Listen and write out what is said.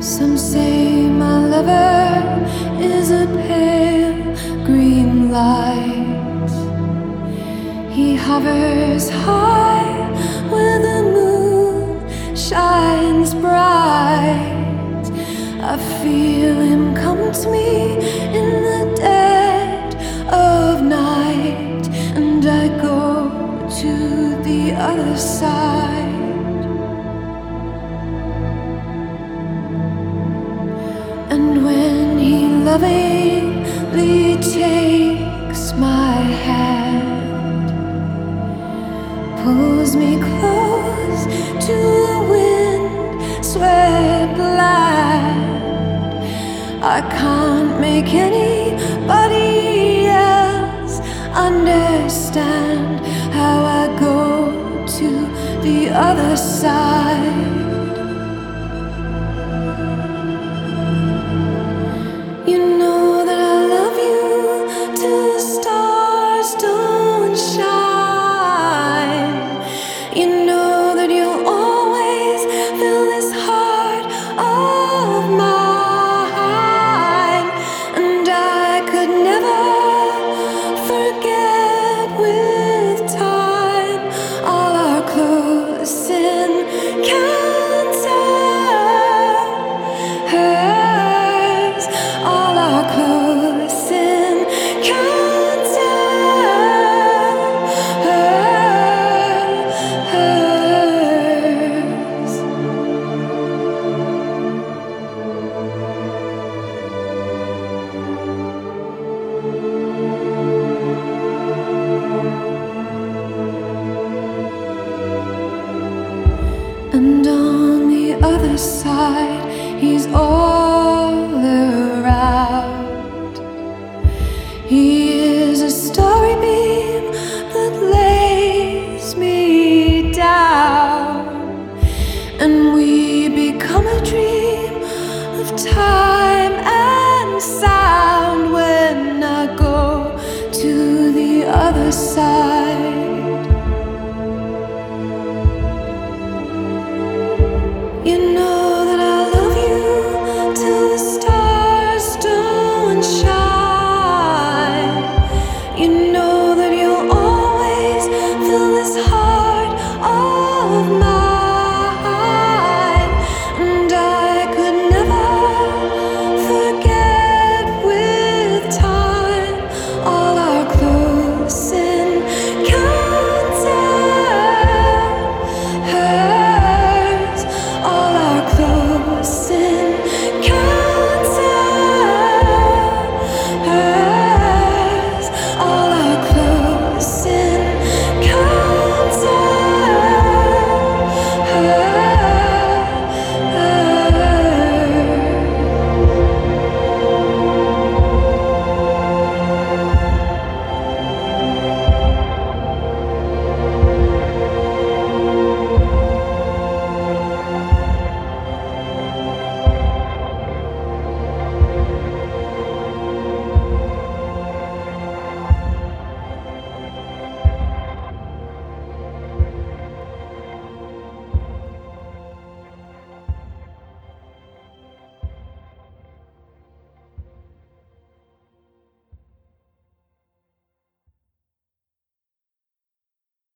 Some say my lover is a pale green light. He hovers high where the moon shines bright. I feel him come to me in the dead of night, and I go to the other side. And when he lovingly takes my hand, pulls me close to a wind-swept land, I can't make anybody else understand how I go to the other side. You know that I love you till the stars don't shine. You know that you'll always fill this heart of mine, and I could never forget with time all our close encounter. All our close encounters. And on the other side, he's all around. He is a starry beam that lays me down, and we become a dream of time.